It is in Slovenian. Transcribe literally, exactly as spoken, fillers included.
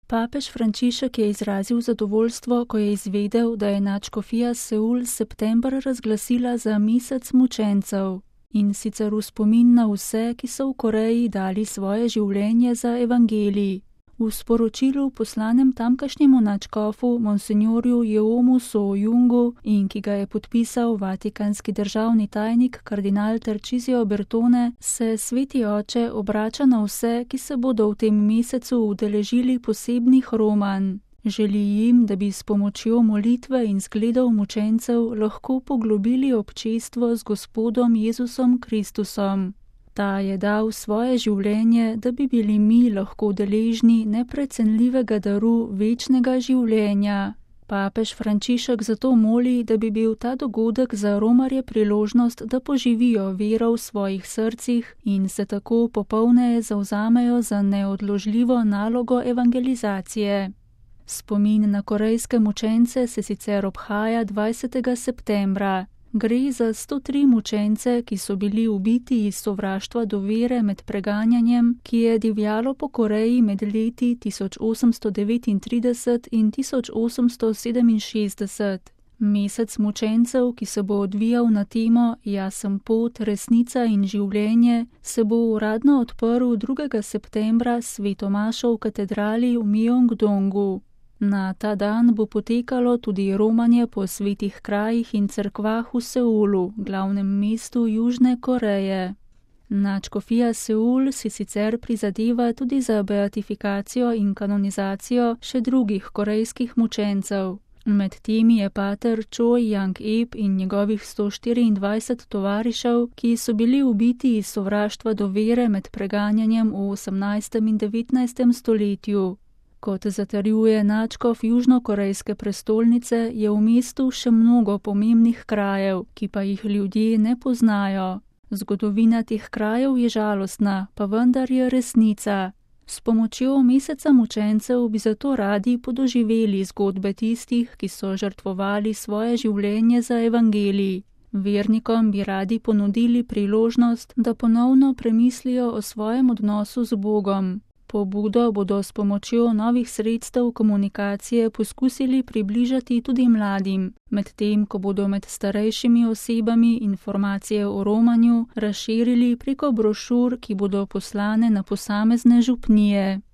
Papež Frančišek je izrazil zadovoljstvo, ko je izvedel, da je nadškofija Seul september razglasila za mesec mučencev, in sicer v spomin na vse, ki so v Koreji dali svoje življenje za evangelij. V sporočilu poslanem tamkajšnjemu nadškofu monsinjorju Jeomu So-jungu in ki ga je podpisal vatikanski državni tajnik kardinal Tarcisio Bertone, se Sveti oče obrača na vse, ki se bodo v tem mesecu udeležili posebnih romanj. Želi jim, da bi s pomočjo molitve in zgledov mučencev lahko poglobili občestvo z Gospodom Jezusom Kristusom. Ta je dal svoje življenje, da bi bili mi lahko deležni neprecenljivega daru večnega življenja. Papež Frančišek zato moli, da bi bil ta dogodek za romarje priložnost, da poživijo vero v svojih srcih in se tako popolneje zavzamejo za neodložljivo nalogo evangelizacije. Spomin na korejske mučence se sicer obhaja dvajsetega septembra. Gre za sto tri mučence, ki so bili ubiti iz sovraštva do vere med preganjanjem, ki je divjalo po Koreji med leti tisoč osemsto devetintrideset in tisoč osemsto sedeminšestdeset. Mesec mučencev, ki se bo odvijal na temo Jaz sem pot, resnica in življenje, se bo uradno odprl drugega septembra svetomašo v katedrali v Myeongdongu. Na ta dan bo potekalo tudi romanje po svetih krajih in cerkvah v Seulu, glavnem mestu Južne Koreje. Nadškofija Seul si sicer prizadeva tudi za beatifikacijo in kanonizacijo še drugih korejskih mučencev. Med temi je pater Choi Yang-ep in njegovih sto štiriindvajset tovarišev, ki so bili ubiti iz sovraštva do vere med preganjanjem v osemnajstem in devetnajstem stoletju. Kot zatrjuje nadškof južnokorejske prestolnice, je v mestu še mnogo pomembnih krajev, ki pa jih ljudje ne poznajo. Zgodovina teh krajev je žalostna, pa vendar je resnica. S pomočjo meseca mučencev bi zato radi podoživeli zgodbe tistih, ki so žrtvovali svoje življenje za evangelij. Vernikom bi radi ponudili priložnost, da ponovno premislijo o svojem odnosu z Bogom. Pobudo bodo s pomočjo novih sredstev komunikacije poskusili približati tudi mladim, medtem ko bodo med starejšimi osebami informacije o romanju razširili preko brošur, ki bodo poslane na posamezne župnije.